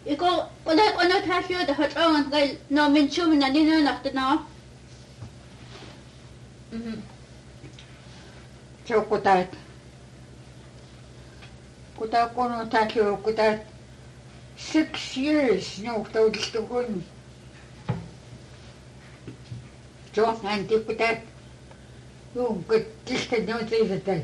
Iko ulit ano tasyo da hot on kay no minchum na nino nakta na. So kutat kono tasyo kutat 6 years no to kun. So anti kutat yung kutista no zaidat.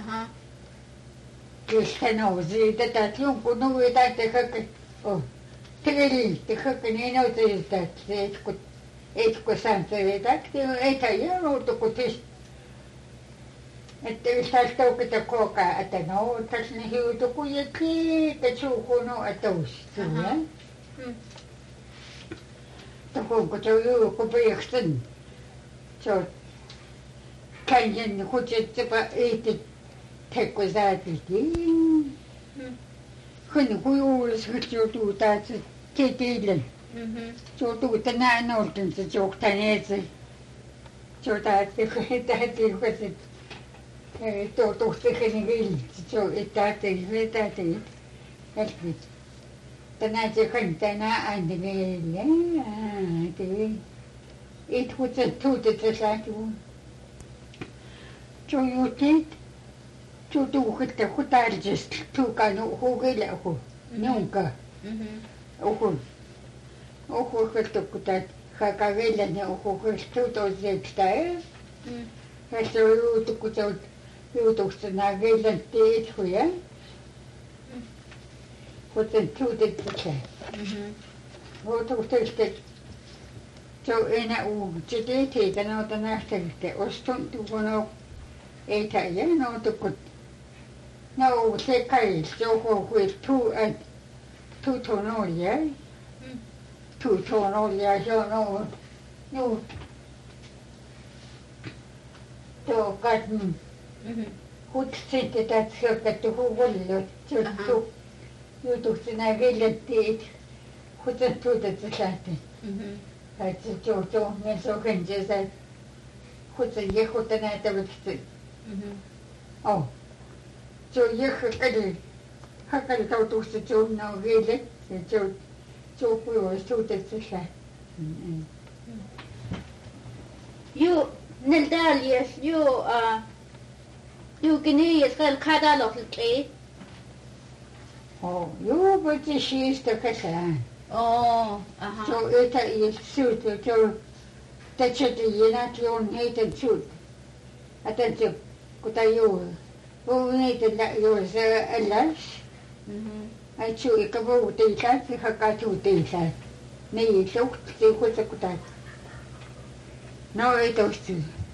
Kistano zaidat yung kuno idat kak oh tegeli tekaknino zaidat etko sanzaidat eta yo to kutis että ystävä kita koka että no tässä ne hiutu kuitenkin että suukuno että ustuja. Tuonko se joku pieksen. Se kanjen kutsuttava ei teko saatiin. Kun kuulis joutuu taas ketille. Joutuu tänään oltiin se johtaneet se. Se taas tähti tohtikin vilti, se tähti vetäti. Tänään se tänään aina vielä. Et kutsutuutet se saatu. Se jutit. Se tuukitte kutarjest tuukanu hukille hu. Nunka. Ohu kutat hakavella ne ohu kustutosektai. Se jutu kutot jutusta na vellan teethuja. Kuten tuutet se. Jutusta se on enää se teetä noita nähtävistä ostun tuono ei täjä noita kun no se kai se on tuutonolia se on no tuo kadun hutsit että se on kattu huolilla se on jutusta nää vellan teet kuten tuutet se lähtee. Että se on kenties kutsun jehkuta näyttäväksi. Se on hakali tautusta se on vielä. Se on kuivasti suutettu. Ju nältälies ju genies kal kadalokli. Ju mutta siistä kasaan. Se että ilsuutu se tätsötiinat on heitä suut. Että se kuta ju heitä ju se eläs. Ai su ikka vuotiinsa se hakatuutiinsa. Niin suhti kuta. No ei tosti.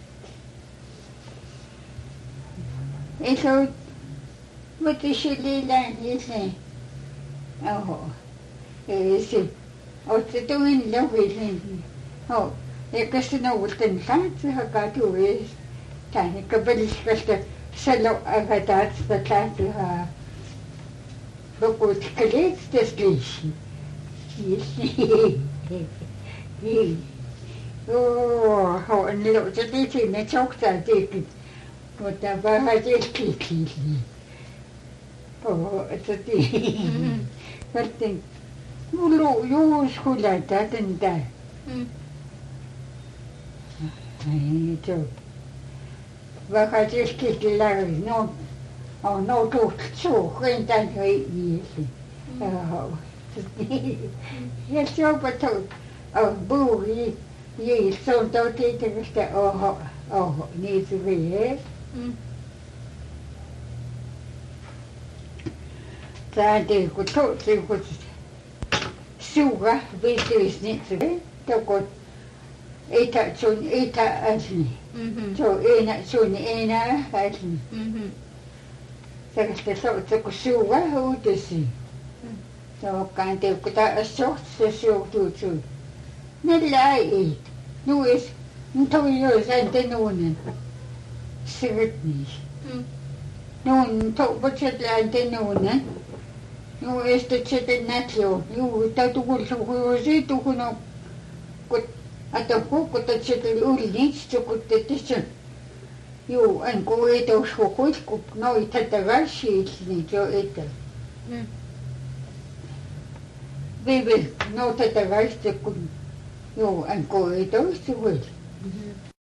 Ei se mutta sillä niin se. Oho. Se otti tuin lohisin. Eikä sinä uuden saatsi hakatu ees. Tänne kapeliskasta salo agataatsta saattihaa. Loput kaleetstas liisi. On loutati sinne soksaa tekit. Mutta vähän selkiikin. Että Vertin mulla juuskulla tätäntä. Ei se. Vähän selkiikin no tuhtsuukin tän hiisi. Ja se on pato buuri. Ei se on tauteetavasta niin se vie. Täytyy kun tosi kun suuga viittyisnitse toko etä sun etä asni. Se on enää sun enää asni. Se kun suuga uutisi. Se on kantaa kun taas sohtsa suutuu sun. Nellä ei. Nuis toi jo sen nuunen. Sirtnis. Nuun topotset läänte nuunen. No este sitten nätio. Juu, täytyy kuulua siitä, kun on, että kukkutat sitten yli, kun tässä. Juu, en kun ei tuossa kun noi tätä väsiä, niin se on etä. vive no te te vaiste kun jo en ko ei toista